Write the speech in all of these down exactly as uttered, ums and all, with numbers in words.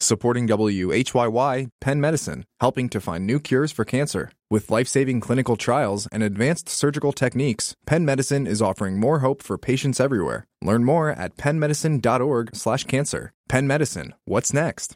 Supporting W H Y Y, Penn Medicine, helping to find new cures for cancer. With life-saving clinical trials and advanced surgical techniques, Penn Medicine is offering more hope for patients everywhere. Learn more at pennmedicine.org slash cancer. Penn Medicine, what's next?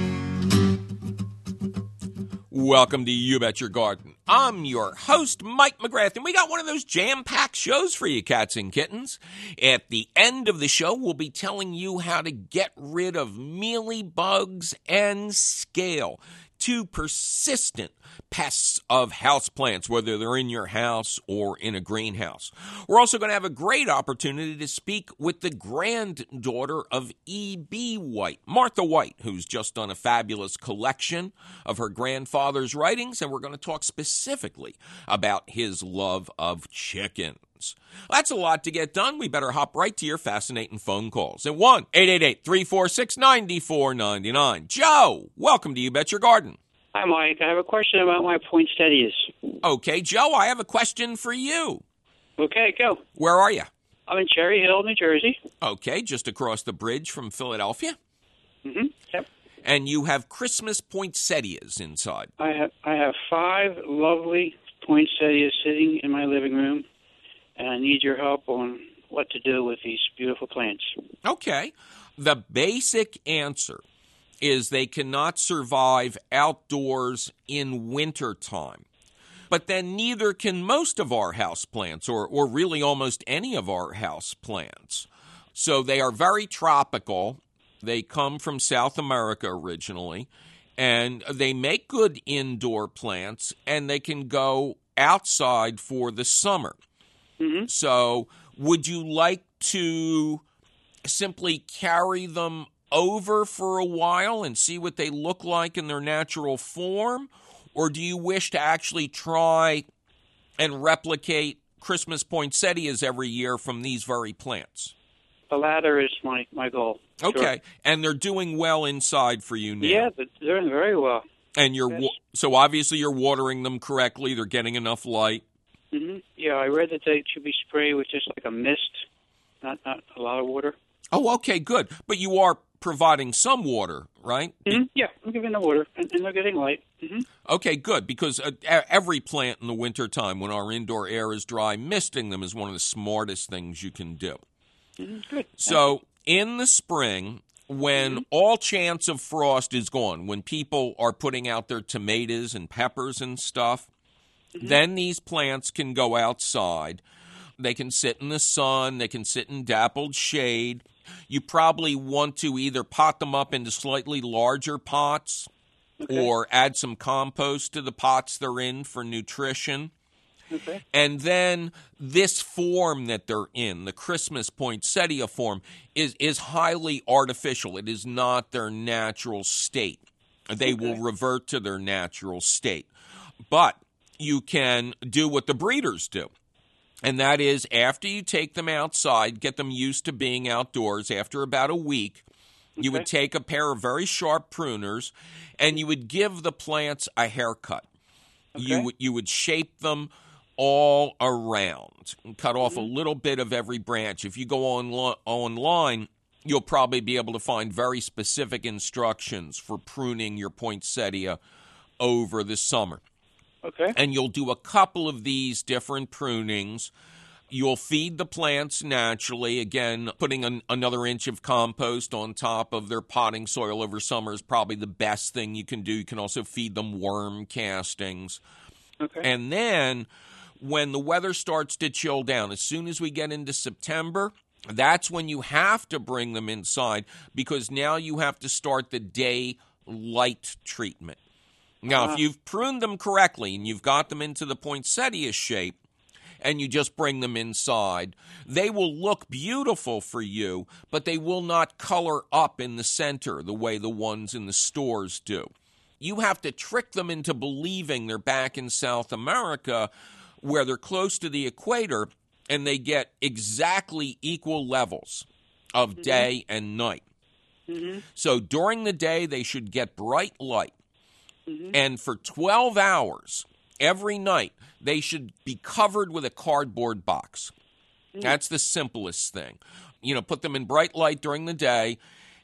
Welcome to You Bet Your Garden. I'm your host, Mike McGrath, and we got one of those jam-packed shows for you, cats and kittens. At the end of the show, we'll be telling you how to get rid of mealy bugs and scale, two persistent pests of houseplants, whether they're in your house or in a greenhouse. We're also going to have a great opportunity to speak with the granddaughter of E B. White, Martha White, who's just done a fabulous collection of her grandfather's writings, and we're going to talk specifically about his love of chickens. That's a lot to get done. We better hop right to your fascinating phone calls at one eight eight eight, three four six, nine four nine nine. Joe, welcome to You Bet Your Garden. Hi, Mike. I have a question about my poinsettias. Okay, Joe, I have a question for you. Okay, go. Where are you? I'm in Cherry Hill, New Jersey. Okay, just across the bridge from Philadelphia. Mm-hmm. Yep. And you have Christmas poinsettias inside. I have I have five lovely poinsettias sitting in my living room, and I need your help on what to do with these beautiful plants. Okay. The basic answer is they cannot survive outdoors in wintertime. But then neither can most of our houseplants, or, or really almost any of our houseplants. So they are very tropical. They come from South America originally, and they make good indoor plants, and they can go outside for the summer. Mm-hmm. So would you like to simply carry them over for a while and see what they look like in their natural form? Or do you wish to actually try and replicate Christmas poinsettias every year from these very plants? The latter is my, my goal. Okay, Sure. And they're doing well inside for you now. Yeah, they're doing very well. And you're Yes. wa- so obviously you're watering them correctly. They're getting enough light. Mm-hmm. Yeah, I read that they should be sprayed with just like a mist, not not a lot of water. Oh, okay, good. But you are providing some water, right? Mm-hmm. Yeah, I'm giving them water, and, and they're getting light. Mm-hmm. Okay, good, because uh, every plant in the wintertime, when our indoor air is dry, misting them is one of the smartest things you can do. Mm-hmm. Good. So in the spring, when Mm-hmm. all chance of frost is gone, when people are putting out their tomatoes and peppers and stuff, mm-hmm. then these plants can go outside. They can sit in the sun. They can sit in dappled shade. You probably want to either pot them up into slightly larger pots Okay. or add some compost to the pots they're in for nutrition. Okay. And then this form that they're in, the Christmas poinsettia form, is, is highly artificial. It is not their natural state. They Okay. will revert to their natural state. But you can do what the breeders do. And that is, after you take them outside, get them used to being outdoors, after about a week, you Okay. would take a pair of very sharp pruners and you would give the plants a haircut. You, Okay. would- you would shape them all around and cut off Mm-hmm. a little bit of every branch. If you go on, online, you'll probably be able to find very specific instructions for pruning your poinsettia over the summer. Okay. And you'll do a couple of these different prunings. You'll feed the plants naturally. Again, putting an, another inch of compost on top of their potting soil over summer is probably the best thing you can do. You can also feed them worm castings. Okay. And then when the weather starts to chill down, as soon as we get into September, that's when you have to bring them inside, because now you have to start the day light treatment. Now, Uh-huh. if you've pruned them correctly and you've got them into the poinsettia shape and you just bring them inside, they will look beautiful for you, but they will not color up in the center the way the ones in the stores do. You have to trick them into believing they're back in South America, where they're close to the equator and they get exactly equal levels of Mm-hmm. day and night. Mm-hmm. So during the day, they should get bright light. Mm-hmm. And for twelve hours every night, they should be covered with a cardboard box. Mm. That's the simplest thing. You know, put them in bright light during the day,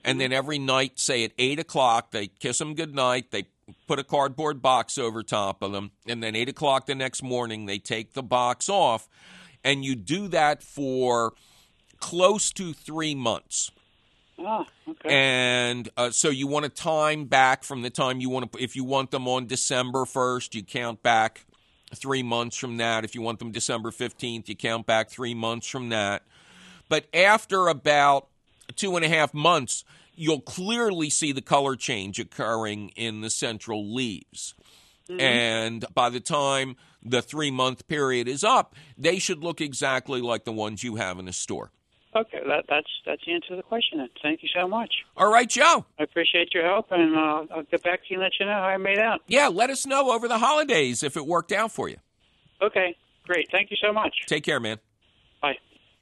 And then every night, say at eight o'clock, they kiss them goodnight. They put a cardboard box over top of them. And then eight o'clock the next morning, they take the box off. And you do that for close to three months. Oh, okay. And uh, so you want to time back from the time you want to, if you want them on December first, you count back three months from that. If you want them December fifteenth, you count back three months from that. But after about two and a half months, you'll clearly see the color change occurring in the central leaves. Mm-hmm. And by the time the three-month period is up, they should look exactly like the ones you have in the store. Okay, that, that's that's the answer to the question. Then. Thank you so much. All right, Joe. I appreciate your help, and uh, I'll get back to you and let you know how I made out. Yeah, let us know over the holidays if it worked out for you. Okay, great. Thank you so much. Take care, man. Bye.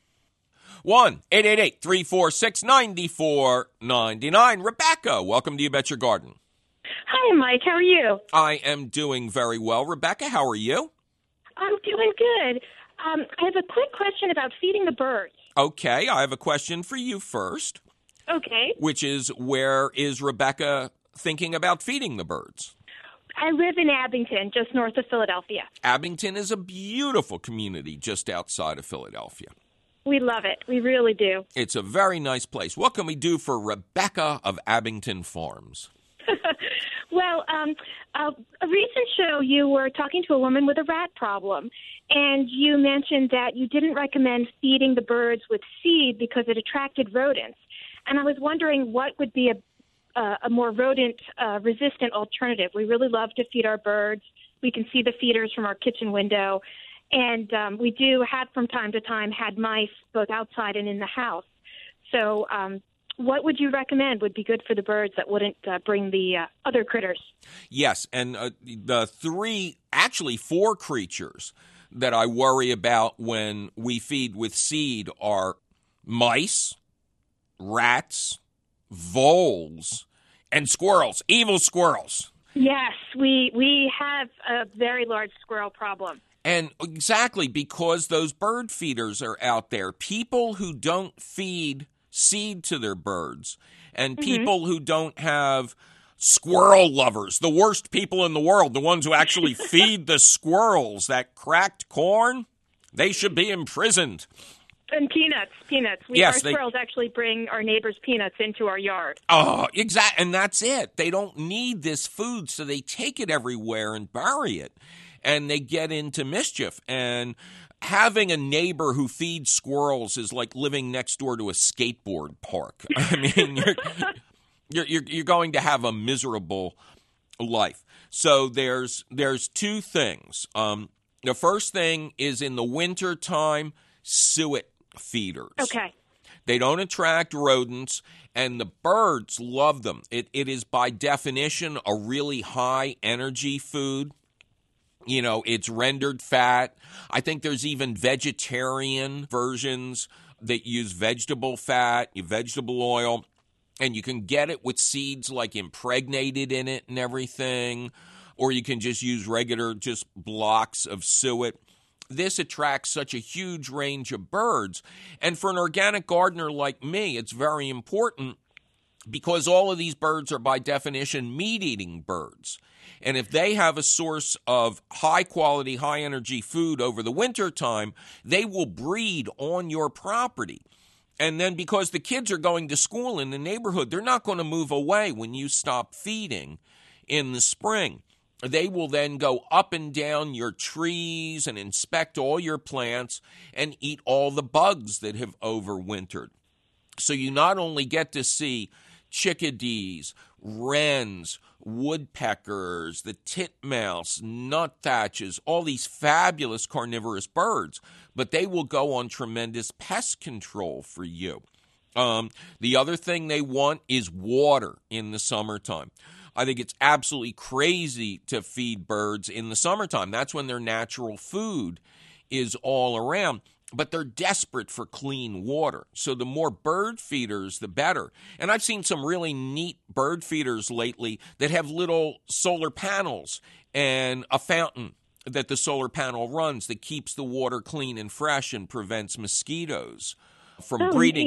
one eight eight eight, three four six, nine four nine nine. Rebecca, welcome to You Bet Your Garden. Hi, Mike. How are you? I am doing very well. Rebecca, how are you? I'm doing good. Um, I have a quick question about feeding the birds. Okay, I have a question for you first. Okay. Which is, where is Rebecca thinking about feeding the birds? I live in Abington, just north of Philadelphia. Abington is a beautiful community just outside of Philadelphia. We love it. We really do. It's a very nice place. What can we do for Rebecca of Abington Farms? Well, um, uh, a recent show, you were talking to a woman with a rat problem, and you mentioned that you didn't recommend feeding the birds with seed because it attracted rodents. And I was wondering what would be a, uh, a more rodent-resistant uh, alternative. We really love to feed our birds. We can see the feeders from our kitchen window. And um, we do have, from time to time, had mice both outside and in the house. So um, what would you recommend would be good for the birds that wouldn't uh, bring the uh, other critters? Yes, and uh, the three, actually four creatures that I worry about when we feed with seed are mice, rats, voles, and squirrels, evil squirrels. Yes, we we have a very large squirrel problem. And exactly because those bird feeders are out there, people who don't feed seed to their birds and Mm-hmm. people who don't have squirrel lovers, the worst people in the world, the ones who actually feed the squirrels that cracked corn, they should be imprisoned. And peanuts, peanuts. We, Yes, our they- squirrels actually bring our neighbors' peanuts into our yard. Oh, exactly. And that's it. They don't need this food, so they take it everywhere and bury it. And they get into mischief. And having a neighbor who feeds squirrels is like living next door to a skateboard park. I mean, you're, you're, you're, you're going to have a miserable life. So there's there's two things. Um, the first thing is in the wintertime, suet feeders. Okay. They don't attract rodents, and the birds love them. It It is, by definition, a really high-energy food. You know, it's rendered fat. I think there's even vegetarian versions that use vegetable fat, vegetable oil, and you can get it with seeds like impregnated in it and everything, or you can just use regular just blocks of suet. This attracts such a huge range of birds. And for an organic gardener like me, it's very important because all of these birds are by definition meat-eating birds. And if they have a source of high-quality, high-energy food over the wintertime, they will breed on your property. And then because the kids are going to school in the neighborhood, they're not going to move away when you stop feeding in the spring. They will then go up and down your trees and inspect all your plants and eat all the bugs that have overwintered. So you not only get to see chickadees, wrens, woodpeckers, the titmouse, nuthatches, all these fabulous carnivorous birds, but they will go on tremendous pest control for you. Um, the other thing they want is water in the summertime. I think it's absolutely crazy to feed birds in the summertime. That's when their natural food is all around. But they're desperate for clean water. So the more bird feeders, the better. And I've seen some really neat bird feeders lately that have little solar panels and a fountain that the solar panel runs that keeps the water clean and fresh and prevents mosquitoes from Oh, breeding neat. in it.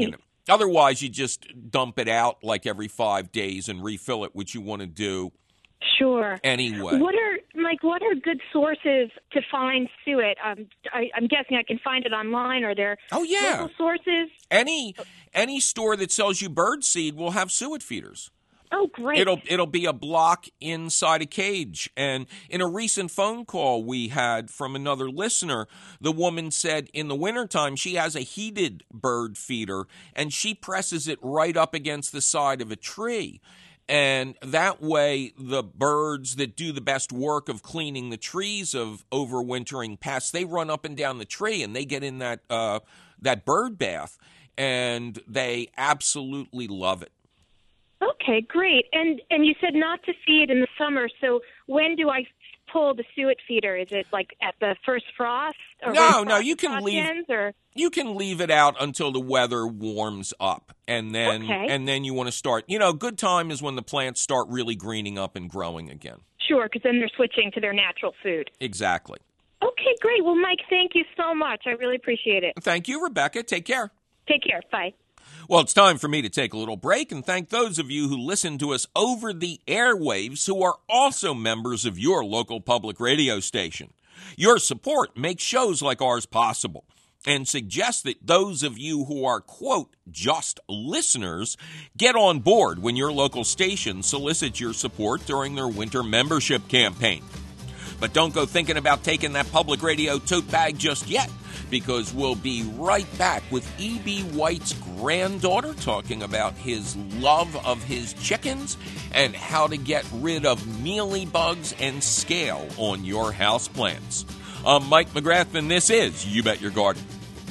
Otherwise, you just dump it out like every five days and refill it, which you want to do Sure. anyway. What are, Mike, what are good sources to find suet? Um, I, I'm guessing I can find it online. Are there Oh, yeah. local sources? Any any store that sells you bird seed will have suet feeders. Oh, great. It'll it'll be a block inside a cage. And in a recent phone call we had from another listener, the woman said in the wintertime she has a heated bird feeder, and she presses it right up against the side of a tree. And that way, the birds that do the best work of cleaning the trees of overwintering pests, they run up and down the tree and they get in that uh, that bird bath, and they absolutely love it. Okay, great. And and you said not to feed in the summer. So when do I pull the suet feeder? Is it like at the first frost? Or No, when no, frost you can leave. ends, or? You can leave it out until the weather warms up, and then Okay. and then you want to start. You know, good time is when the plants start really greening up and growing again. Sure, because then they're switching to their natural food. Exactly. Okay, great. Well, Mike, thank you so much. I really appreciate it. Thank you, Rebecca. Take care. Take care. Bye. Well, it's time for me to take a little break and thank those of you who listen to us over the airwaves who are also members of your local public radio station. Your support makes shows like ours possible and suggests that those of you who are, quote, just listeners, get on board when your local station solicits your support during their winter membership campaign. But don't go thinking about taking that public radio tote bag just yet, because we'll be right back with E B. White's granddaughter talking about his love of his chickens and how to get rid of mealybugs and scale on your houseplants. I'm Mike McGrath, and this is You Bet Your Garden.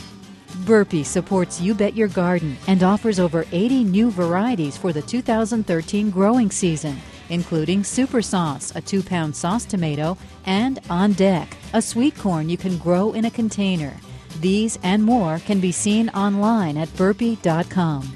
Burpee supports You Bet Your Garden and offers over eighty new varieties for the two thousand thirteen growing season, including Super Sauce, a two-pound sauce tomato, and On Deck, a sweet corn you can grow in a container. These and more can be seen online at burpee dot com.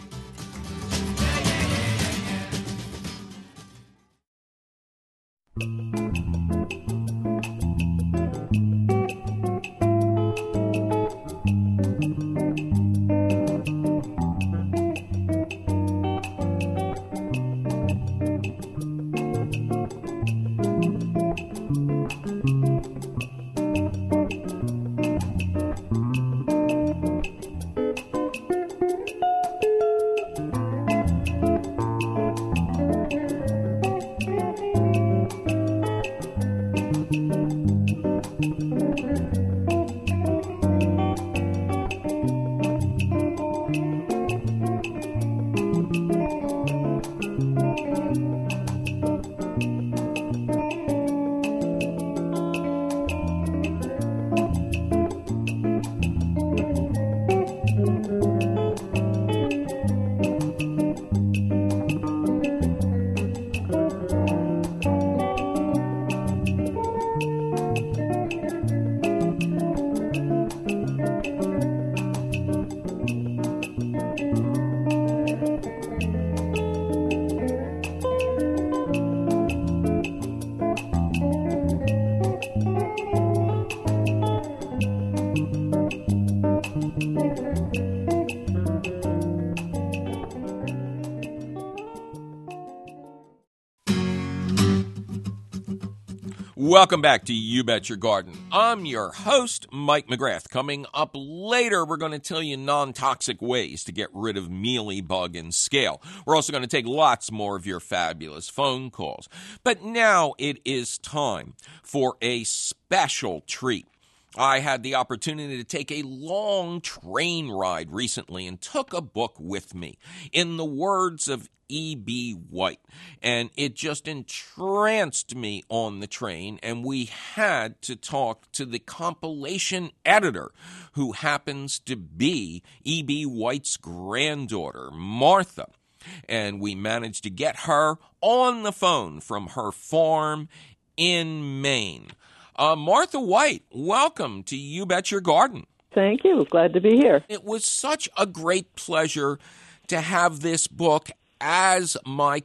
Welcome back to You Bet Your Garden. I'm your host, Mike McGrath. Coming up later, we're going to tell you non-toxic ways to get rid of mealybug and scale. We're also going to take lots more of your fabulous phone calls. But now it is time for a special treat. I had the opportunity to take a long train ride recently and took a book with me, in the words of E B. White, and it just entranced me on the train, and we had to talk to the compilation editor, who happens to be E B. White's granddaughter, Martha, and we managed to get her on the phone from her farm in Maine. Uh, Martha White, welcome to You Bet Your Garden. Thank you. Glad to be here. It was such a great pleasure to have this book as my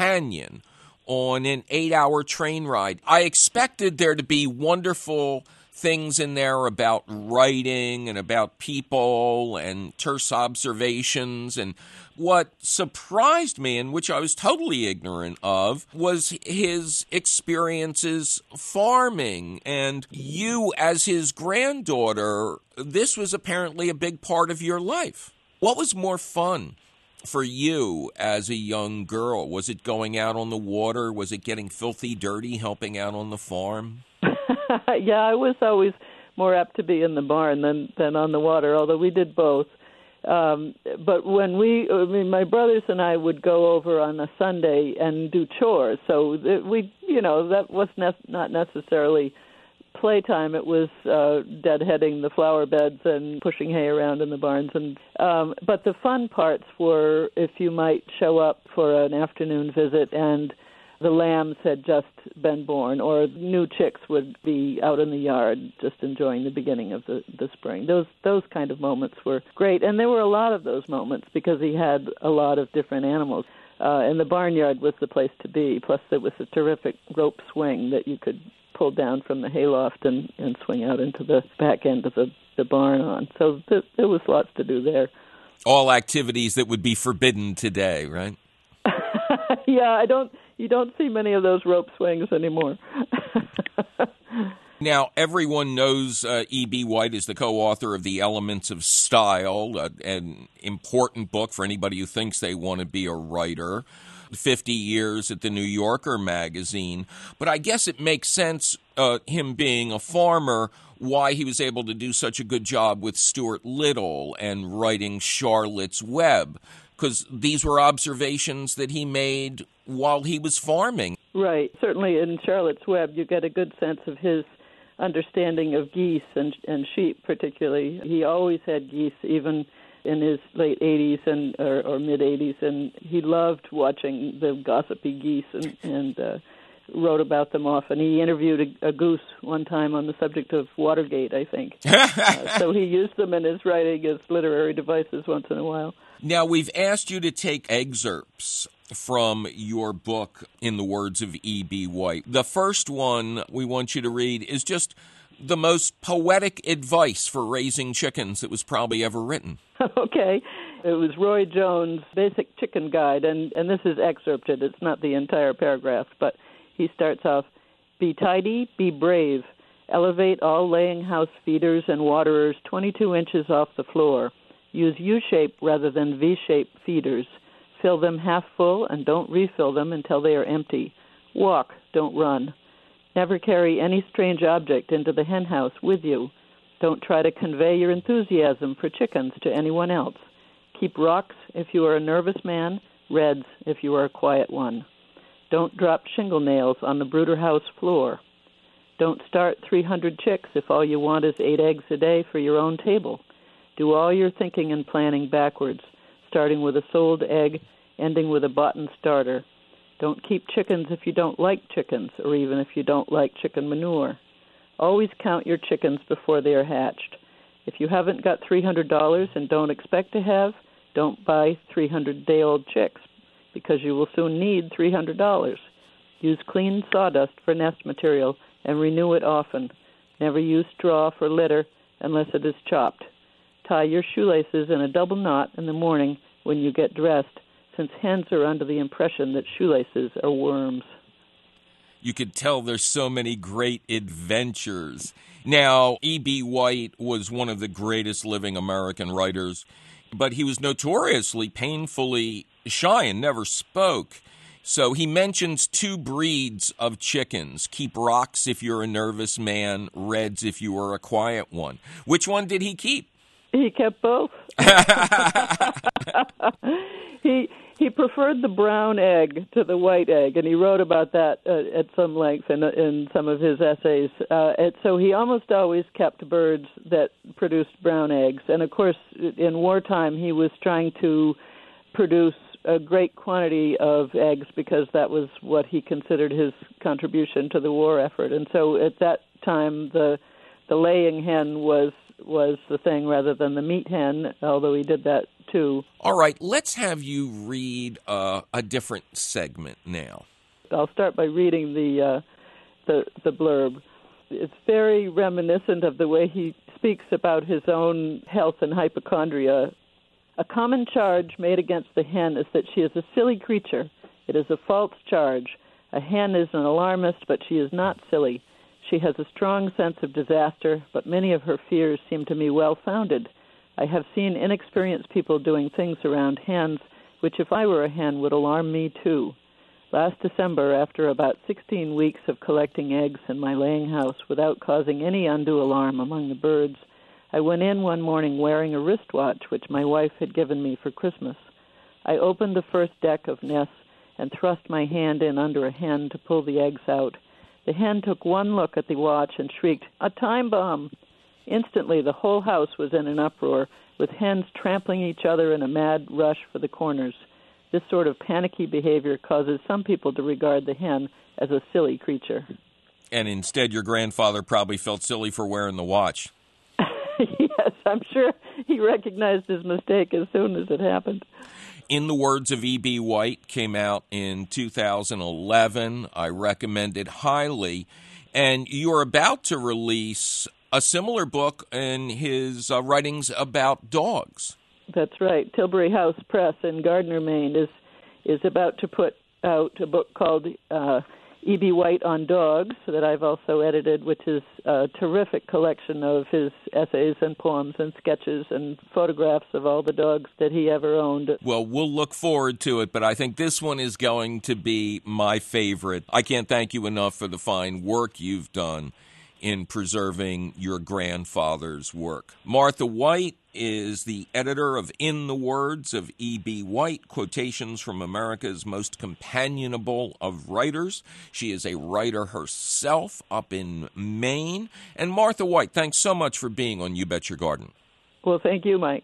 companion on an eight-hour train ride. I expected there to be wonderful things in there about writing and about people and terse observations. And what surprised me, and which I was totally ignorant of, was his experiences farming. And you, as his granddaughter, this was apparently a big part of your life. What was more fun for you as a young girl? Was it going out on the water? Was it getting filthy dirty helping out on the farm? Yeah, I was always more apt to be in the barn than, than on the water, although we did both. Um, but when we, I mean, my brothers and I would go over on a Sunday and do chores. So that we, you know, that was ne- not necessarily playtime. It was uh, deadheading the flower beds and pushing hay around in the barns. And um, but the fun parts were if you might show up for an afternoon visit and the lambs had just been born, or new chicks would be out in the yard just enjoying the beginning of the, the spring. Those those kind of moments were great, and there were a lot of those moments because he had a lot of different animals. Uh, and the barnyard was the place to be, plus there was a terrific rope swing that you could pull down from the hayloft and, and swing out into the back end of the, the barn on. So th- there was lots to do there. All activities that would be forbidden today, right? Yeah, I don't... You don't see many of those rope swings anymore. Now, everyone knows uh, E B. White is the co-author of The Elements of Style, uh, an important book for anybody who thinks they want to be a writer. fifty years at the New Yorker magazine. But I guess it makes sense, uh, him being a farmer, why he was able to do such a good job with Stuart Little and writing Charlotte's Web, because these were observations that he made while he was farming. Right. Certainly in Charlotte's Web, you get a good sense of his understanding of geese and, and sheep particularly. He always had geese, even in his late eighties and or, or mid-eighties, and he loved watching the gossipy geese and, and uh, wrote about them often. He interviewed a, a goose one time on the subject of Watergate, I think. uh, so he used them in his writing as literary devices once in a while. Now, we've asked you to take excerpts from your book, In the Words of E B. White. The first one we want you to read is just the most poetic advice for raising chickens that was probably ever written. Okay. It was Roy Jones' Basic Chicken Guide, and, and this is excerpted. It's not the entire paragraph, but he starts off, "Be tidy, be brave. Elevate all laying house feeders and waterers twenty-two inches off the floor. Use U-shape rather than V-shape feeders. Fill them half full and don't refill them until they are empty. Walk, don't run. Never carry any strange object into the hen house with you. Don't try to convey your enthusiasm for chickens to anyone else. Keep rocks if you are a nervous man, reds if you are a quiet one. Don't drop shingle nails on the brooder house floor. Don't start three hundred chicks if all you want is eight eggs a day for your own table. Do all your thinking and planning backwards, starting with a sold egg, ending with a bought-in starter. Don't keep chickens if you don't like chickens, or even if you don't like chicken manure. Always count your chickens before they are hatched. If you haven't got three hundred dollars and don't expect to have, don't buy three hundred day-old chicks, because you will soon need three hundred dollars. Use clean sawdust for nest material and renew it often. Never use straw for litter unless it is chopped. Tie your shoelaces in a double knot in the morning when you get dressed, since hens are under the impression that shoelaces are worms." You could tell there's so many great adventures. Now, E B. White was one of the greatest living American writers, but he was notoriously painfully shy and never spoke. So he mentions two breeds of chickens. Keep rocks if you're a nervous man, reds if you are a quiet one. Which one did he keep? He kept both. he he preferred the brown egg to the white egg, and he wrote about that uh, at some length in, in some of his essays. Uh, and so he almost always kept birds that produced brown eggs. And, of course, in wartime, he was trying to produce a great quantity of eggs because that was what he considered his contribution to the war effort. And so at that time, the the laying hen was was the thing rather than the meat hen, although he did that too. All right, let's have you read uh, a different segment now. I'll start by reading the uh, the, the blurb. it's very reminiscent of the way he speaks about his own health and hypochondria. A common charge made against the hen is that she is a silly creature. It is a false charge. A hen is an alarmist, but she is not silly. She has a strong sense of disaster, but many of her fears seem to me well-founded. I have seen inexperienced people doing things around hens, which if I were a hen would alarm me too. Last December, after about sixteen weeks of collecting eggs in my laying house without causing any undue alarm among the birds, I went in one morning wearing a wristwatch which my wife had given me for Christmas. I opened the first deck of nests and thrust my hand in under a hen to pull the eggs out. The hen took one look at the watch and shrieked, "A time bomb!" Instantly, the whole house was in an uproar, with hens trampling each other in a mad rush for the corners. This sort of panicky behavior causes some people to regard the hen as a silly creature. And instead, your grandfather probably felt silly for wearing the watch. Yes, I'm sure he recognized his mistake as soon as it happened. In the Words of E B. White came out in two thousand eleven. I recommend it highly. And you're about to release a similar book in his uh, writings about dogs. That's right. Tilbury House Press in Gardner, Maine is is about to put out a book called uh, E B. White on Dogs that I've also edited, which is a terrific collection of his essays and poems and sketches and photographs of all the dogs that he ever owned. Well, we'll look forward to it, but I think this one is going to be my favorite. I can't thank you enough for the fine work you've done in preserving your grandfather's work. Martha White is the editor of In the Words of E B. White, Quotations from America's Most Companionable of Writers. She is a writer herself up in Maine. And Martha White, thanks so much for being on You Bet Your Garden. Well, thank you, Mike.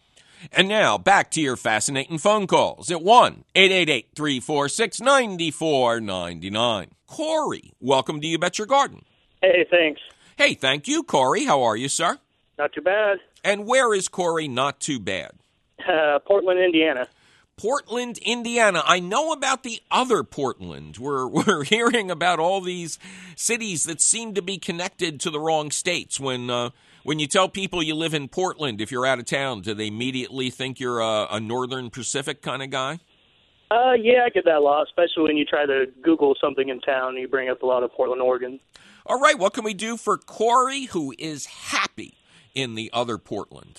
And now, back to your fascinating phone calls at one eight eight eight, three four six, nine four nine nine. Corey, welcome to You Bet Your Garden. Hey, thanks. Hey, thank you, Corey. How are you, sir? Not too bad. And where is Corey not too bad? Uh, Portland, Indiana. Portland, Indiana. I know about the other Portland. We're we're hearing about all these cities that seem to be connected to the wrong states. When uh, when you tell people you live in Portland, if you're out of town, do they immediately think you're a, a Northern Pacific kind of guy? Uh, yeah, I get that a lot, especially when you try to Google something in town and you bring up a lot of Portland, Oregon. All right, what can we do for Corey, who is happy in the other Portland?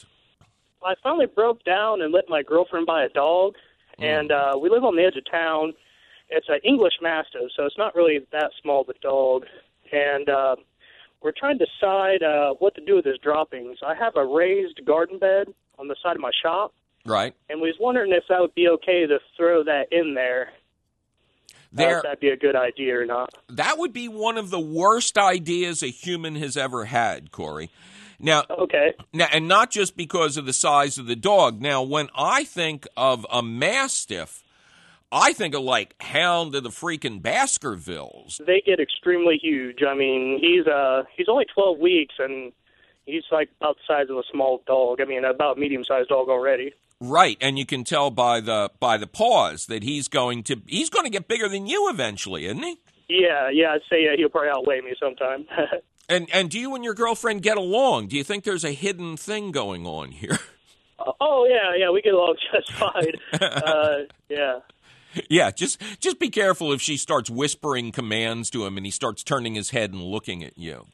I finally broke down and let my girlfriend buy a dog, mm. and uh, we live on the edge of town. It's an English Mastiff, so it's not really that small of a dog. And uh, we're trying to decide uh, what to do with his droppings. I have a raised garden bed on the side of my shop. Right. And we was wondering if that would be okay to throw that in there. There, uh, if that'd be a good idea or not. That would be one of the worst ideas a human has ever had, Corey. Now, okay. Now, and not just because of the size of the dog. Now, when I think of a Mastiff, I think of like Hound of the freaking Baskervilles. They get extremely huge. I mean, he's uh he's only twelve weeks, and he's like about the size of a small dog. I mean, about a medium-sized dog already. Right, and you can tell by the by the paws that he's going to he's going to get bigger than you eventually, isn't he? Yeah, yeah, I'd say uh, he'll probably outweigh me sometime. and and do you and your girlfriend get along? Do you think there's a hidden thing going on here? Uh, oh yeah, yeah, we get along just fine. uh, yeah. Yeah, just just be careful if she starts whispering commands to him and he starts turning his head and looking at you.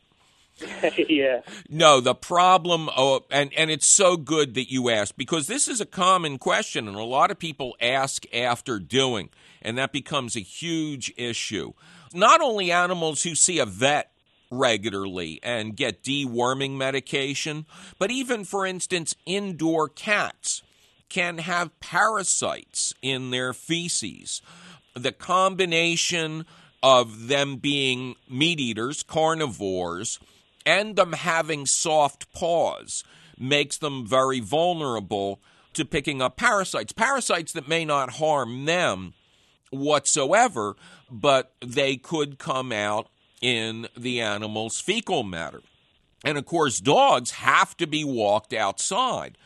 Yeah. No, the problem, oh, and, and it's so good that you asked, because this is a common question, and a lot of people ask after doing, and that becomes a huge issue. Not only animals who see a vet regularly and get deworming medication, but even, for instance, indoor cats can have parasites in their feces. The combination of them being meat eaters, carnivores, and them having soft paws makes them very vulnerable to picking up parasites. Parasites that may not harm them whatsoever, but they could come out in the animal's fecal matter. And, of course, dogs have to be walked outside.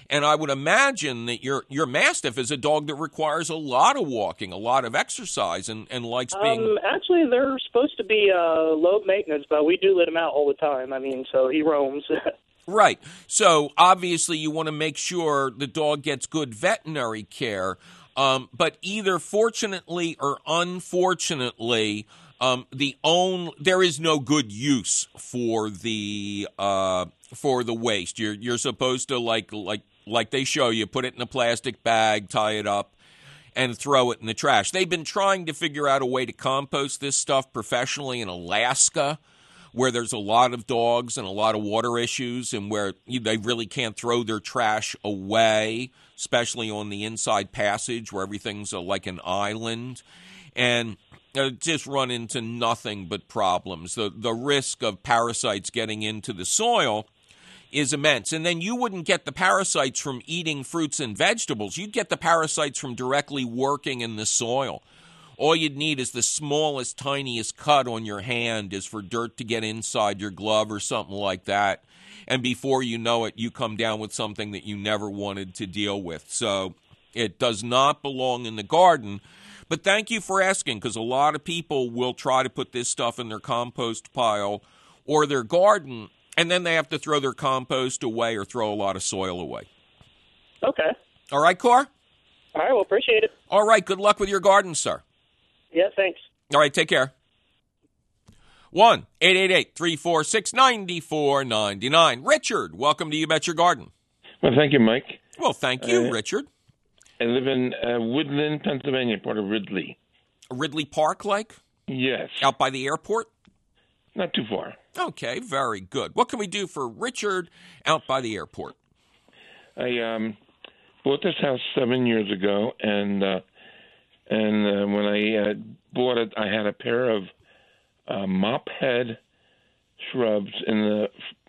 And I would imagine that your your Mastiff is a dog that requires a lot of walking, a lot of exercise, and, and likes being... Um, actually, they're supposed to be uh, low maintenance, but we do let him out all the time. I mean, so he roams. Right. So, obviously, you want to make sure the dog gets good veterinary care. Um, but either fortunately or unfortunately, um, the own there is no good use for the uh, for the waste. You're you're supposed to like like like they show you, put it in a plastic bag, tie it up, and throw it in the trash. They've been trying to figure out a way to compost this stuff professionally in Alaska, where there's a lot of dogs and a lot of water issues, and where you, they really can't throw their trash away, especially on the inside passage where everything's uh, like an island, and uh, just run into nothing but problems. The, the risk of parasites getting into the soil is immense. And then you wouldn't get the parasites from eating fruits and vegetables. You'd get the parasites from directly working in the soil. All you'd need is the smallest, tiniest cut on your hand is for dirt to get inside your glove or something like that. And before you know it, you come down with something that you never wanted to deal with. So it does not belong in the garden. But thank you for asking, because a lot of people will try to put this stuff in their compost pile or their garden, and then they have to throw their compost away or throw a lot of soil away. Okay. All right, Cor? All right, well, appreciate it. All right, good luck with your garden, sir. Yeah, thanks. All right, take care. one eight eight eight, three four six, nine four nine nine. Richard, welcome to You Bet Your Garden. Well, thank you, Mike. Well, thank you, uh, Richard. I live in uh, Woodland, Pennsylvania, part of Ridley. Ridley Park, like? Yes. Out by the airport? Not too far. Okay, very good. What can we do for Richard out by the airport? I um, bought this house seven years ago, and uh, and uh, when I uh, bought it, I had a pair of uh, mop head shrubs in the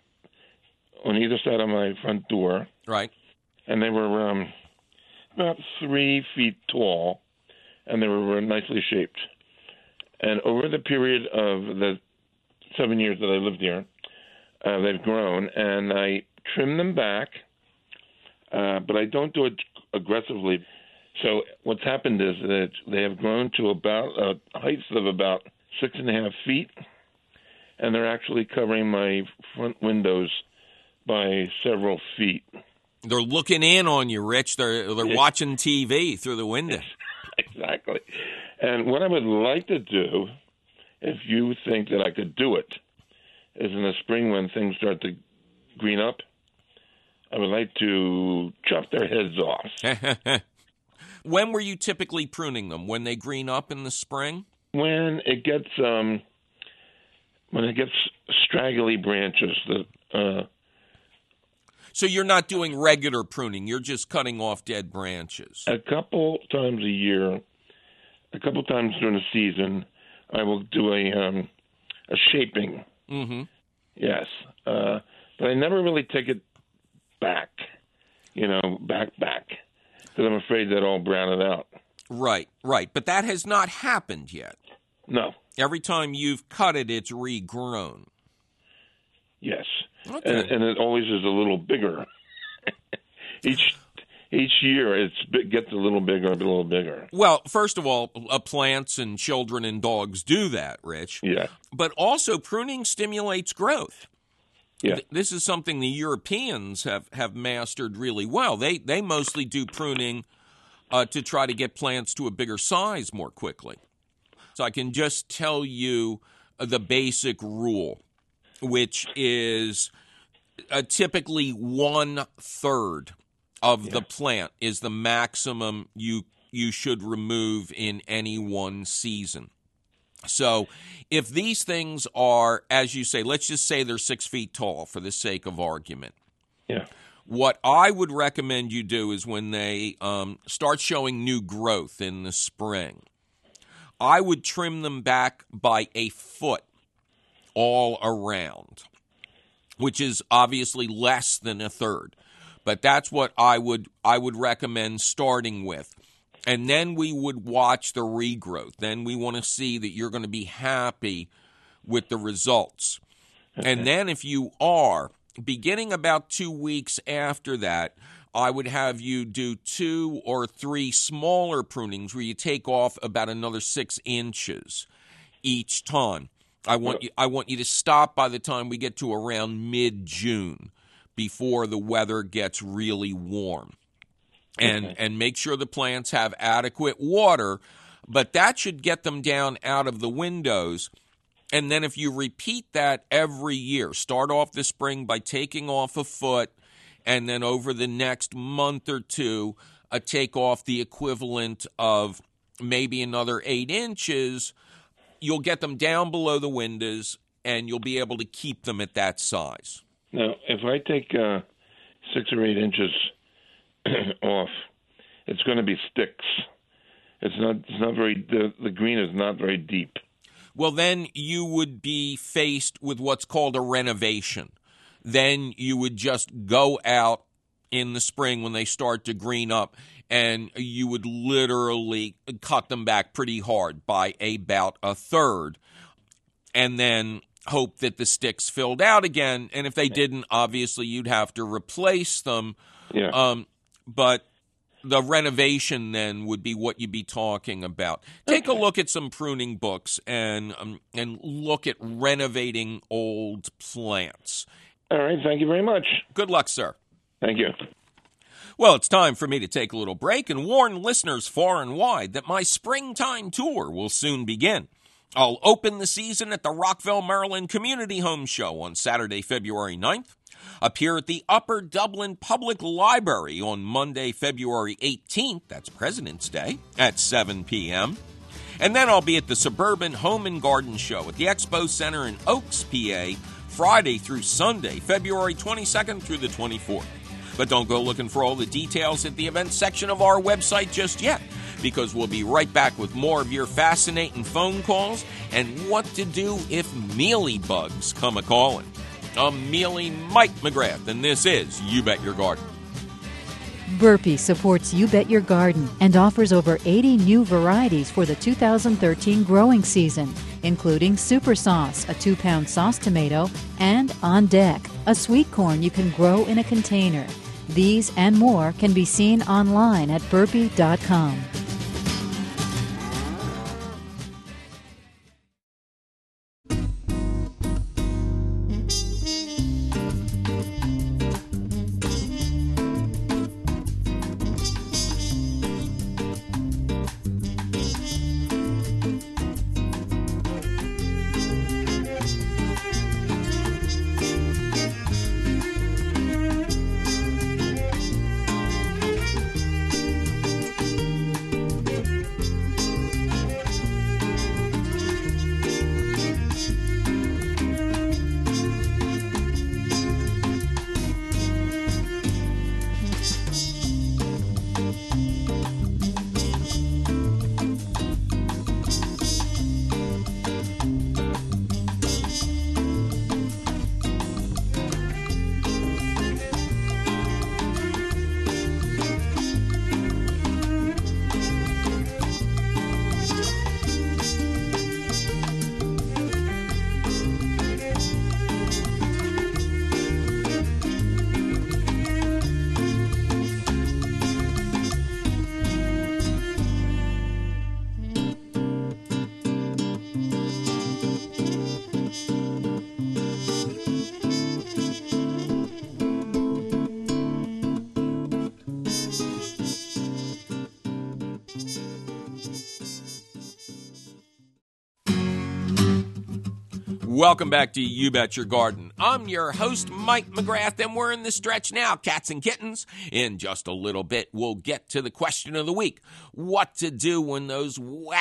on either side of my front door. Right. And they were um, about three feet tall, and they were nicely shaped. And over the period of the seven years that I lived here, uh, they've grown, and I trim them back, uh, but I don't do it aggressively. So what's happened is that they have grown to about uh, heights of about six and a half feet, and they're actually covering my front windows by several feet. They're looking in on you, Rich. They're they're Yeah. watching T V through the window. Exactly. And what I would like to do, if you think that I could do it, is in the spring when things start to green up, I would like to chop their heads off. When were you typically pruning them? When they green up in the spring? When it gets um, when it gets straggly branches that. Uh, So you're not doing regular pruning. You're just cutting off dead branches. A couple times a year, a couple times during the season, I will do a um, a shaping. Mm-hmm. Yes, uh, but I never really take it back. You know, back back, because I'm afraid that I'll brown it out. Right, right. But that has not happened yet. No. Every time you've cut it, it's regrown. Yes. Okay. And, and it always is a little bigger. each each year it's, it gets a little bigger, a little bigger. Well, first of all, uh, plants and children and dogs do that, Rich. Yeah. But also pruning stimulates growth. Yeah. Th- This is something the Europeans have, have mastered really well. They they mostly do pruning uh, to try to get plants to a bigger size more quickly. So I can just tell you uh, the basic rule, which is uh, typically one third of Yeah. the plant is the maximum you you should remove in any one season. So if these things are, as you say, let's just say they're six feet tall for the sake of argument. Yeah. What I would recommend you do is when they um, start showing new growth in the spring, I would trim them back by a foot all around, which is obviously less than a third. But that's what I would I would recommend starting with. And then we would watch the regrowth. Then we want to see that you're going to be happy with the results. Okay. And then if you are, beginning about two weeks after that, I would have you do two or three smaller prunings where you take off about another six inches each time. I want you, I want you to stop by the time we get to around mid-June before the weather gets really warm. And Okay. and make sure the plants have adequate water, but that should get them down out of the windows. And then if you repeat that every year, start off the spring by taking off a foot, and then over the next month or two, uh, take off the equivalent of maybe another eight inches, you'll get them down below the windows, and you'll be able to keep them at that size. Now, if I take uh, six or eight inches off, it's going to be sticks. It's not. It's not very. The, the green is not very deep. Well, then you would be faced with what's called a renovation. Then you would just go out in the spring when they start to green up, and you would literally cut them back pretty hard by about a third, and then hope that the sticks filled out again. And if they didn't, obviously you'd have to replace them. Yeah. Um, but the renovation then would be what you'd be talking about. Take Okay. a look at some pruning books and um, and look at renovating old plants. All right. Thank you very much. Good luck, sir. Thank you. Well, it's time for me to take a little break and warn listeners far and wide that my springtime tour will soon begin. I'll open the season at the Rockville, Maryland Community Home Show on Saturday, February ninth, appear at the Upper Dublin Public Library on Monday, February eighteenth, that's President's Day, at seven p.m., and then I'll be at the Suburban Home and Garden Show at the Expo Center in Oaks, P A, Friday through Sunday, February twenty-second through the twenty-fourth. But don't go looking for all the details at the events section of our website just yet, because we'll be right back with more of your fascinating phone calls and what to do if mealy bugs come a-calling. I'm Mealy Mike McGrath, and this is You Bet Your Garden. Burpee supports You Bet Your Garden and offers over eighty new varieties for the two thousand thirteen growing season, including Super Sauce, a two-pound sauce tomato, and On Deck, a sweet corn you can grow in a container. These and more can be seen online at burpee dot com. Welcome back to You Bet Your Garden. I'm your host, Mike McGrath, and we're in the stretch now, cats and kittens. In just a little bit, we'll get to the question of the week. What to do when those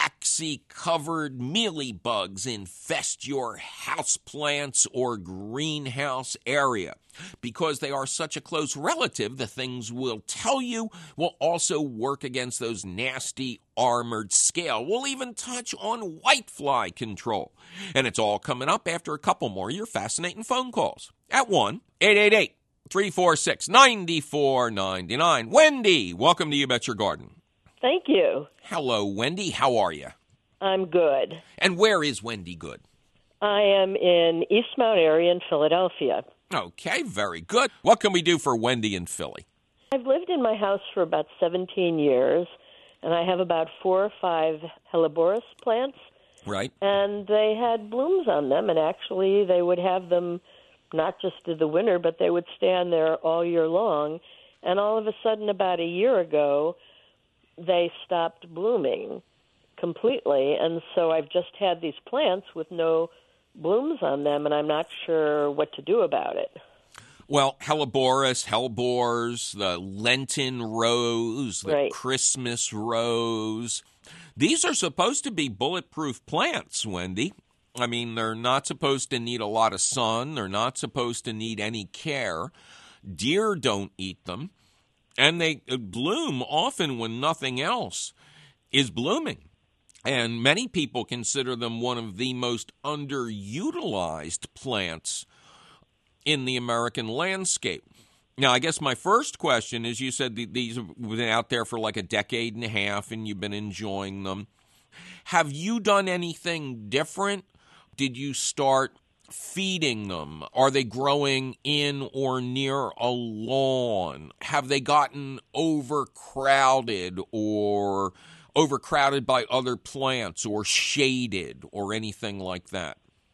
waxy-covered mealy bugs infest your houseplants or greenhouse area. Because they are such a close relative, the things we'll tell you will also work against those nasty armored scale. We'll even touch on whitefly control. And it's all coming up after a couple more of your fascinating phone calls. At one eight eight eight, three four six, nine four nine nine. Wendy, welcome to You Bet Your Garden. Thank you. Hello, Wendy. How are you? I'm good. And where is Wendy good? I am in Eastmount area in Philadelphia. Okay, very good. What can we do for Wendy in Philly? I've lived in my house for about seventeen years, and I have about four or five Helleborus plants. Right. And they had blooms on them, and actually they would have them not just in the winter, but they would stand there all year long. And all of a sudden, about a year ago, they stopped blooming completely. And so I've just had these plants with no blooms on them, and I'm not sure what to do about it. Well, Helleborus, hellebores, the Lenten rose, the Right. Christmas rose, these are supposed to be bulletproof plants, Wendy. I mean, they're not supposed to need a lot of sun. They're not supposed to need any care. Deer don't eat them. And they bloom often when nothing else is blooming. And many people consider them one of the most underutilized plants in the American landscape. Now, I guess my first question is, you said these have been out there for like a decade and a half and you've been enjoying them. Have you done anything different? Did you start feeding them? Are they growing in or near a lawn? Have they gotten overcrowded or overcrowded by other plants or shaded or anything like that?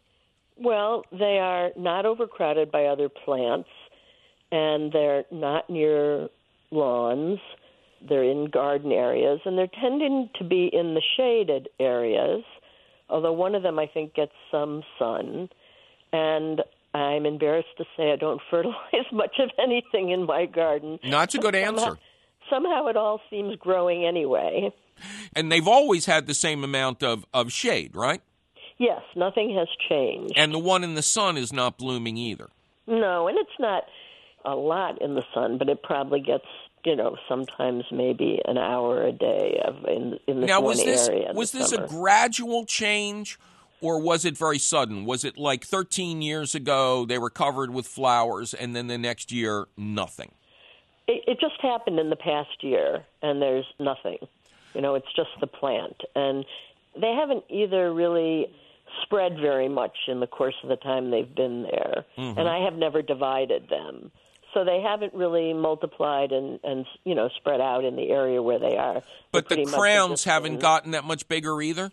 Well, they are not overcrowded by other plants, and they're not near lawns. They're in garden areas, and they're tending to be in the shaded areas, although one of them, I think, gets some sun. And I'm embarrassed to say I don't fertilize much of anything in my garden. That's a good somehow, answer. Somehow it all seems growing anyway. And they've always had the same amount of, of shade, right? Yes, nothing has changed. And the one in the sun is not blooming either. No, and it's not a lot in the sun, but it probably gets, you know, sometimes maybe an hour a day of in in this now, one was this, area. was this summer. a gradual change, or was it very sudden? Was it like thirteen years ago they were covered with flowers, and then the next year, nothing? It, it just happened in the past year, and there's nothing. You know, it's just the plant. And they haven't either really spread very much in the course of the time they've been there. Mm-hmm. And I have never divided them. So they haven't really multiplied and, and, you know, spread out in the area where they are. But the crowns haven't gotten that much bigger either?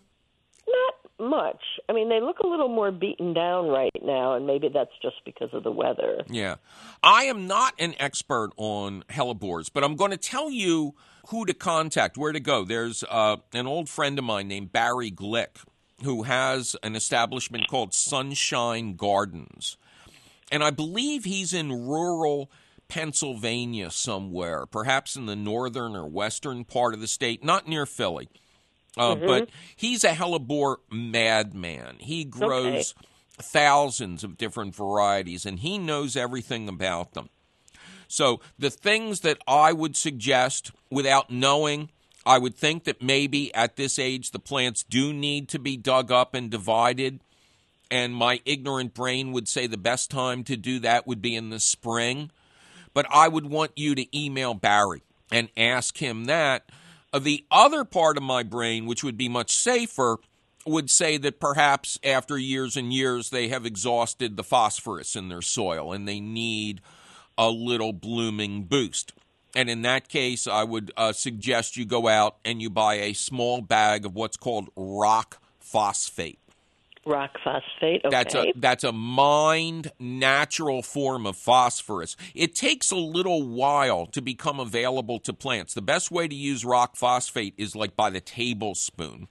Not much. I mean, they look a little more beaten down right now, and maybe that's just because of the weather. Yeah. I am not an expert on hellebores, but I'm going to tell you who to contact, where to go. There's uh, an old friend of mine named Barry Glick, who has an establishment called Sunshine Gardens. And I believe he's in rural Pennsylvania somewhere, perhaps in the northern or western part of the state, not near Philly. Uh, mm-hmm. But he's a hellebore madman. He grows okay. thousands of different varieties, and he knows everything about them. So the things that I would suggest without knowing, I would think that maybe at this age the plants do need to be dug up and divided, and my ignorant brain would say the best time to do that would be in the spring. But I would want you to email Barry and ask him that. Uh, the other part of my brain, which would be much safer, would say that perhaps after years and years they have exhausted the phosphorus in their soil and they need a little blooming boost. And in that case, I would uh, suggest you go out and you buy a small bag of what's called rock phosphate. Rock phosphate, okay. That's a, that's a mined, natural form of phosphorus. It takes a little while to become available to plants. The best way to use rock phosphate is like by the tablespoon.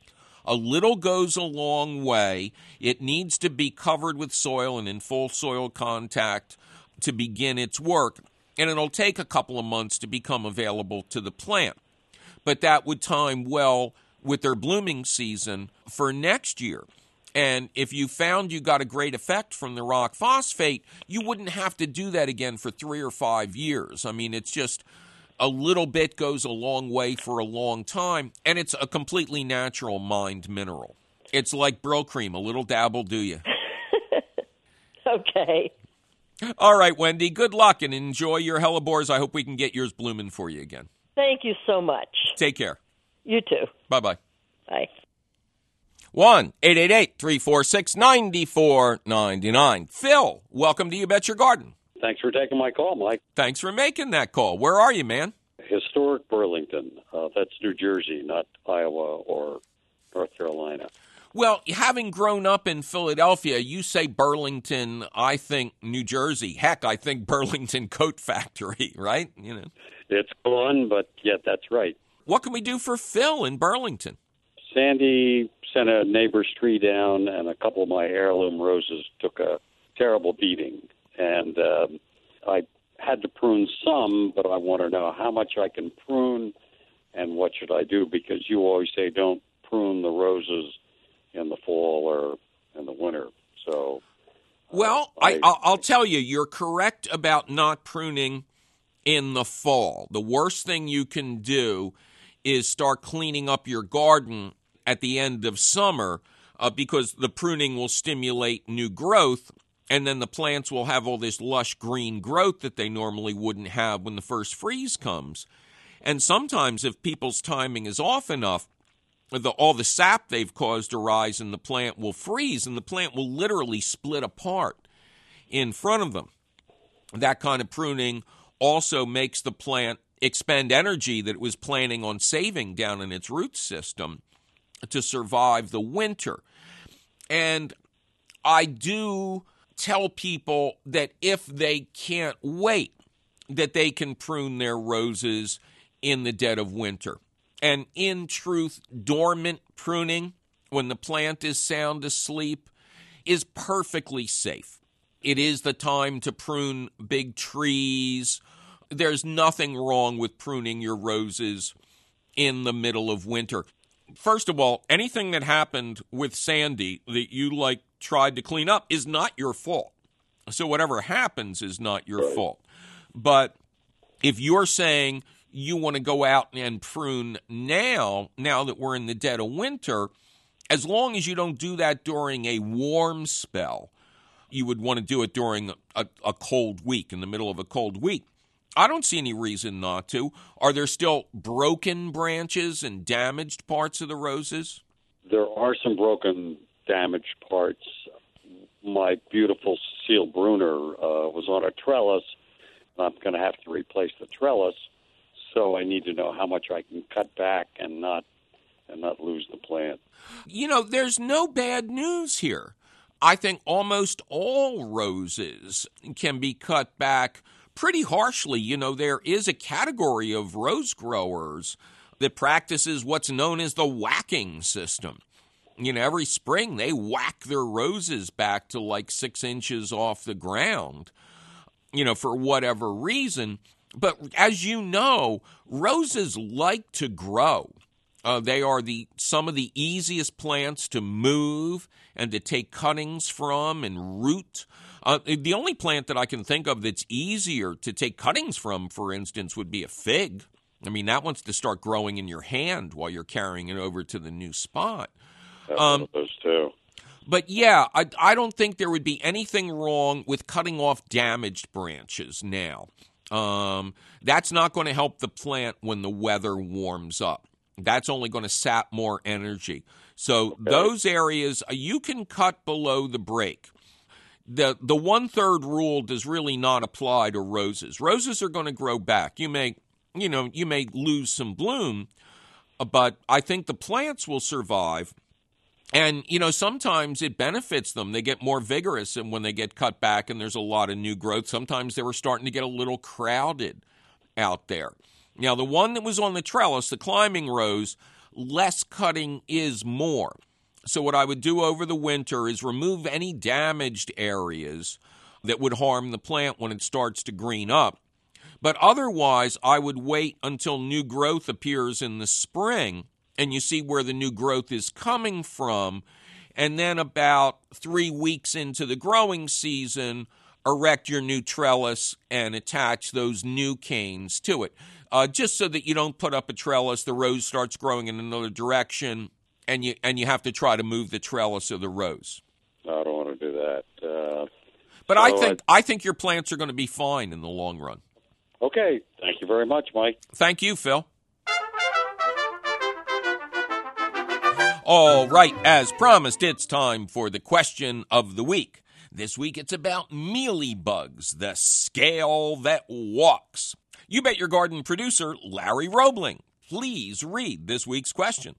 A little goes a long way. It needs to be covered with soil and in full soil contact to begin its work. And it'll take a couple of months to become available to the plant. But that would time well with their blooming season for next year. And if you found you got a great effect from the rock phosphate, you wouldn't have to do that again for three or five years. I mean, it's just a little bit goes a long way for a long time, and it's a completely natural mined mineral. It's like Brill cream, a little dab will do you. Okay. All right, Wendy, good luck and enjoy your hellebores. I hope we can get yours blooming for you again. Thank you so much. Take care. You too. Bye-bye. Bye. one eight eight eight, three four six, nine four nine nine. Phil, welcome to You Bet Your Garden. Thanks for taking my call, Mike. Thanks for making that call. Where are you, man? Historic Burlington. Uh, that's New Jersey, not Iowa or North Carolina. Well, having grown up in Philadelphia, you say Burlington, I think New Jersey. Heck, I think Burlington Coat Factory, right? You know, it's gone, but yeah, that's right. What can we do for Phil in Burlington? Sandy sent a neighbor's tree down, and a couple of my heirloom roses took a terrible beating. And um, I had to prune some, but I want to know how much I can prune and what should I do, because you always say don't prune the roses in the fall or in the winter. So, well, I, I, I'll tell you, you're correct about not pruning in the fall. The worst thing you can do is start cleaning up your garden at the end of summer uh, because the pruning will stimulate new growth, and then the plants will have all this lush green growth that they normally wouldn't have when the first freeze comes. And sometimes if people's timing is off enough, The, all the sap they've caused to rise in the plant will freeze, and the plant will literally split apart in front of them. That kind of pruning also makes the plant expend energy that it was planning on saving down in its root system to survive the winter. And I do tell people that if they can't wait, that they can prune their roses in the dead of winter. And in truth, dormant pruning, when the plant is sound asleep, is perfectly safe. It is the time to prune big trees. There's nothing wrong with pruning your roses in the middle of winter. First of all, anything that happened with Sandy that you, like, tried to clean up is not your fault. So whatever happens is not your fault. But if you're saying you want to go out and prune now, now that we're in the dead of winter, as long as you don't do that during a warm spell, you would want to do it during a, a cold week, in the middle of a cold week. I don't see any reason not to. Are there still broken branches and damaged parts of the roses? There are some broken, damaged parts. My beautiful Cecile Bruner uh, was on a trellis. I'm going to have to replace the trellis. So I need to know how much I can cut back and not and not lose the plant. You know, there's no bad news here. I think almost all roses can be cut back pretty harshly. You know, there is a category of rose growers that practices what's known as the whacking system. You know, every spring they whack their roses back to like six inches off the ground, you know, for whatever reason. But as you know, roses like to grow. Uh, they are the some of the easiest plants to move and to take cuttings from and root. Uh, the only plant that I can think of that's easier to take cuttings from, for instance, would be a fig. I mean, that wants to start growing in your hand while you're carrying it over to the new spot. Um, those two. But yeah, I, I don't think there would be anything wrong with cutting off damaged branches now. Um, that's not going to help the plant when the weather warms up. That's only going to sap more energy. So okay. Those areas, you can cut below the break. The the one-third rule does really not apply to roses. Roses are going to grow back. You may, you know, you may lose some bloom, but I think the plants will survive. And, you know, sometimes it benefits them. They get more vigorous and when they get cut back and there's a lot of new growth. Sometimes they were starting to get a little crowded out there. Now, the one that was on the trellis, the climbing rose, less cutting is more. So what I would do over the winter is remove any damaged areas that would harm the plant when it starts to green up. But otherwise, I would wait until new growth appears in the spring and you see where the new growth is coming from, and then about three weeks into the growing season, erect your new trellis and attach those new canes to it, uh, just so that you don't put up a trellis, the rose starts growing in another direction, and you and you have to try to move the trellis of the rose. I don't want to do that. Uh, but so I think I... I think your plants are going to be fine in the long run. Okay. Thank you very much, Mike. Thank you, Phil. All right, as promised, it's time for the question of the week. This week it's about mealybugs, the scale that walks. You Bet Your Garden producer Larry Roebling, please read this week's question.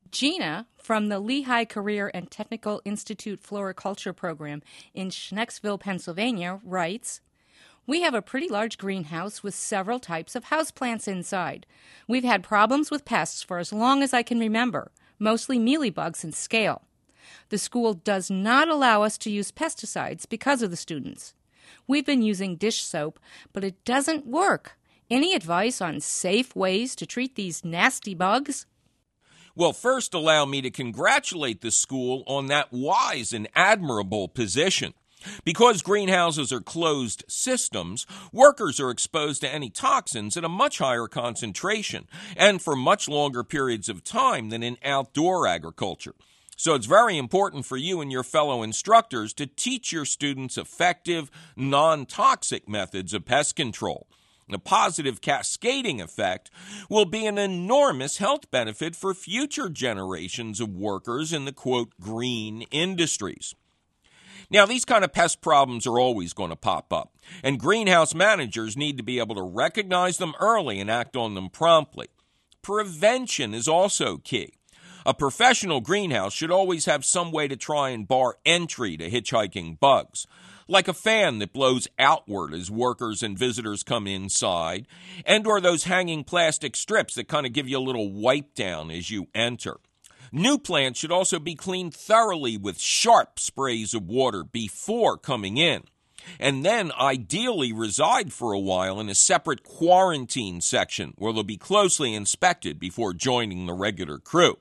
Gina from the Lehigh Career and Technical Institute Floriculture Program in Schnecksville, Pennsylvania, writes, "We have a pretty large greenhouse with several types of houseplants inside. We've had problems with pests for as long as I can remember, mostly mealybugs and scale. The school does not allow us to use pesticides because of the students. We've been using dish soap, but it doesn't work. Any advice on safe ways to treat these nasty bugs?" Well, first allow me to congratulate the school on that wise and admirable position. Because greenhouses are closed systems, workers are exposed to any toxins at a much higher concentration and for much longer periods of time than in outdoor agriculture. So it's very important for you and your fellow instructors to teach your students effective, non-toxic methods of pest control. The positive cascading effect will be an enormous health benefit for future generations of workers in the, quote, green industries. Now, these kind of pest problems are always going to pop up, and greenhouse managers need to be able to recognize them early and act on them promptly. Prevention is also key. A professional greenhouse should always have some way to try and bar entry to hitchhiking bugs, like a fan that blows outward as workers and visitors come inside, and or those hanging plastic strips that kind of give you a little wipe down as you enter. New plants should also be cleaned thoroughly with sharp sprays of water before coming in, and then ideally reside for a while in a separate quarantine section where they'll be closely inspected before joining the regular crew.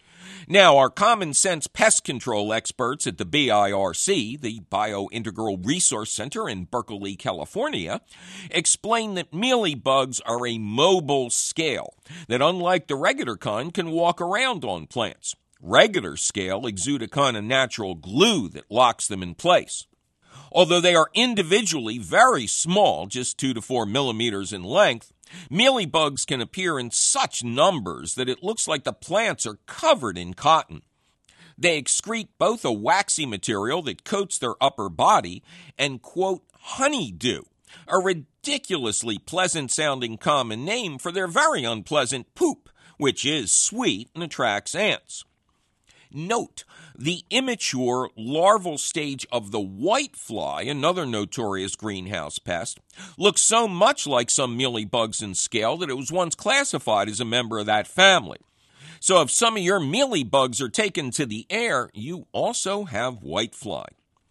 Now, our common sense pest control experts at the B I R C, the Biointegral Resource Center in Berkeley, California, explain that mealybugs are a mobile scale that, unlike the regular kind, can walk around on plants. Regular scale exude a kind of natural glue that locks them in place. Although they are individually very small, just two to four millimeters in length, mealybugs can appear in such numbers that it looks like the plants are covered in cotton. They excrete both a waxy material that coats their upper body and, quote, honeydew, a ridiculously pleasant-sounding common name for their very unpleasant poop, which is sweet and attracts ants. Note, the immature larval stage of the whitefly, another notorious greenhouse pest, looks so much like some mealybugs in scale that it was once classified as a member of that family. So if some of your mealybugs are taken to the air, you also have whitefly.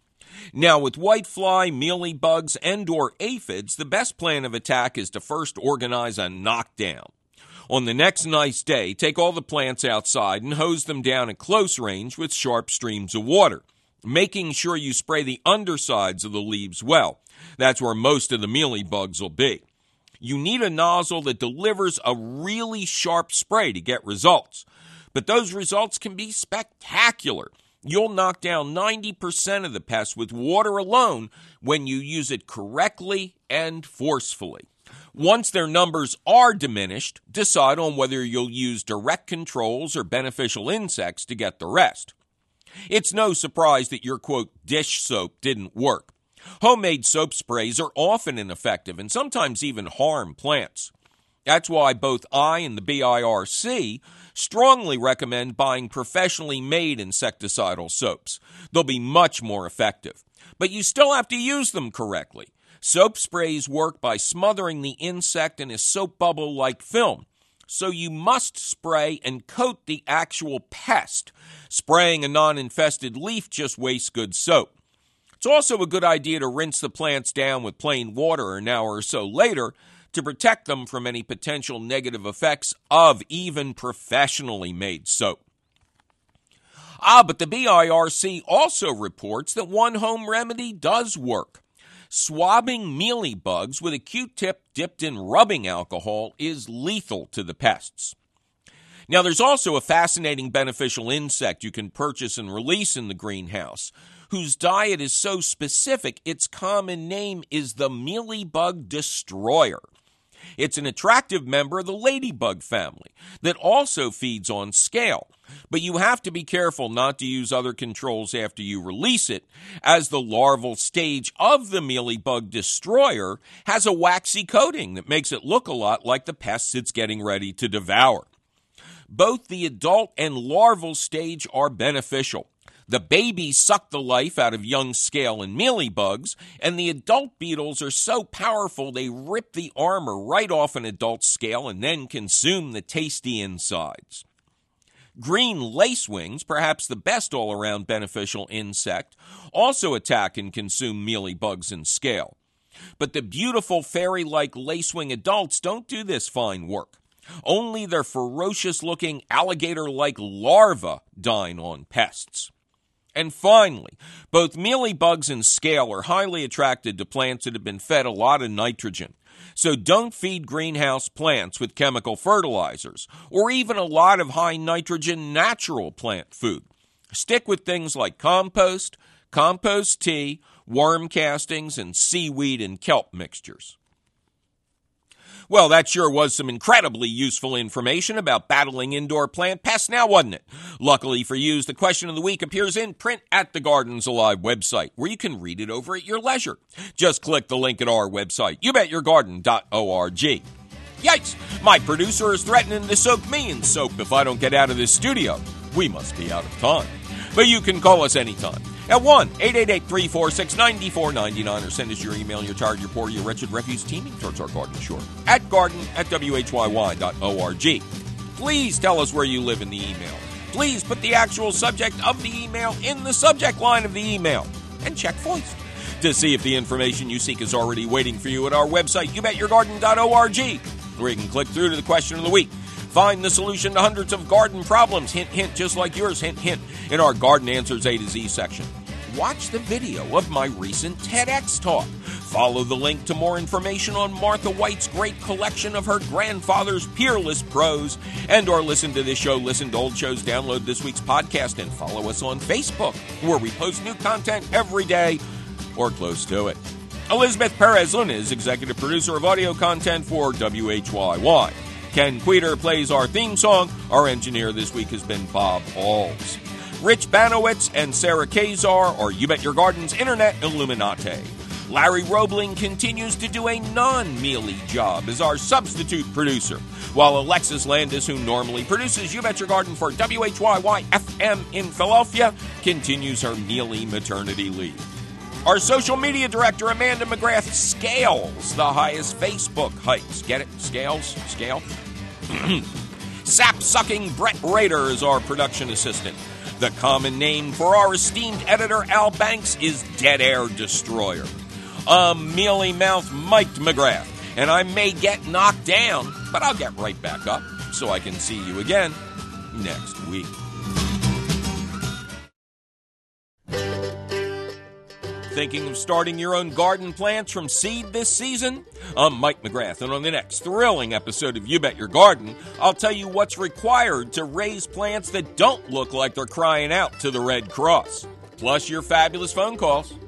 Now, with whitefly, mealybugs, and or aphids, the best plan of attack is to first organize a knockdown. On the next nice day, take all the plants outside and hose them down at close range with sharp streams of water, making sure you spray the undersides of the leaves well. That's where most of the mealybugs will be. You need a nozzle that delivers a really sharp spray to get results, but those results can be spectacular. You'll knock down ninety percent of the pests with water alone when you use it correctly and forcefully. Once their numbers are diminished, decide on whether you'll use direct controls or beneficial insects to get the rest. It's no surprise that your, quote, dish soap didn't work. Homemade soap sprays are often ineffective and sometimes even harm plants. That's why both I and the B I R C strongly recommend buying professionally made insecticidal soaps. They'll be much more effective. But you still have to use them correctly. Soap sprays work by smothering the insect in a soap bubble-like film, so you must spray and coat the actual pest. Spraying a non-infested leaf just wastes good soap. It's also a good idea to rinse the plants down with plain water an hour or so later to protect them from any potential negative effects of even professionally made soap. Ah, but the B I R C also reports that one home remedy does work. Swabbing mealybugs with a Q-tip dipped in rubbing alcohol is lethal to the pests. Now, there's also a fascinating beneficial insect you can purchase and release in the greenhouse, whose diet is so specific its common name is the mealybug destroyer. It's an attractive member of the ladybug family that also feeds on scale. But you have to be careful not to use other controls after you release it, as the larval stage of the mealybug destroyer has a waxy coating that makes it look a lot like the pests it's getting ready to devour. Both the adult and larval stage are beneficial. The babies suck the life out of young scale and mealybugs, and the adult beetles are so powerful they rip the armor right off an adult scale and then consume the tasty insides. Green lacewings, perhaps the best all-around beneficial insect, also attack and consume mealybugs and scale. But the beautiful fairy-like lacewing adults don't do this fine work. Only their ferocious-looking alligator-like larvae dine on pests. And finally, both mealybugs and scale are highly attracted to plants that have been fed a lot of nitrogen. So don't feed greenhouse plants with chemical fertilizers or even a lot of high nitrogen natural plant food. Stick with things like compost, compost tea, worm castings, and seaweed and kelp mixtures. Well, that sure was some incredibly useful information about battling indoor plant pests now, wasn't it? Luckily for you, the question of the week appears in print at the Gardens Alive website, where you can read it over at your leisure. Just click the link at our website, you bet your garden dot org. Yikes! My producer is threatening to soak me in soap if I don't get out of this studio. We must be out of time. But you can call us anytime at one eight eight eight, three four six, nine four nine nine or send us your email, you're tired, you're poor, you're wretched refuse teeming towards our garden shore at garden at w h y y dot org. Please tell us where you live in the email. Please put the actual subject of the email in the subject line of the email and check voiced to see if the information you seek is already waiting for you at our website, you bet your garden dot org, where you can click through to the question of the week. Find the solution to hundreds of garden problems, hint, hint, just like yours, hint, hint, in our Garden Answers A to Z section. Watch the video of my recent TEDx talk. Follow the link to more information on Martha White's great collection of her grandfather's peerless prose. And or listen to this show, listen to old shows, download this week's podcast, and follow us on Facebook, where we post new content every day or close to it. Elizabeth Perez-Luna is executive producer of audio content for W H Y Y. Ken Queter plays our theme song. Our engineer this week has been Bob Alls. Rich Banowitz and Sarah Kazar are You Bet Your Garden's Internet Illuminati. Larry Roebling continues to do a non-mealy job as our substitute producer, while Alexis Landis, who normally produces You Bet Your Garden for W H Y Y F M in Philadelphia, continues her mealy maternity leave. Our social media director, Amanda McGrath, scales the highest Facebook heights. Get it? Scales? Scale? Sap-sucking Brett Rader is our production assistant. The common name for our esteemed editor, Al Banks, is Dead Air Destroyer. I'm mealy-mouthed Mike McGrath, and I may get knocked down, but I'll get right back up so I can see you again next week. Thinking of starting your own garden plants from seed this season? I'm Mike McGrath, and on the next thrilling episode of You Bet Your Garden, I'll tell you what's required to raise plants that don't look like they're crying out to the Red Cross. Plus your fabulous phone calls.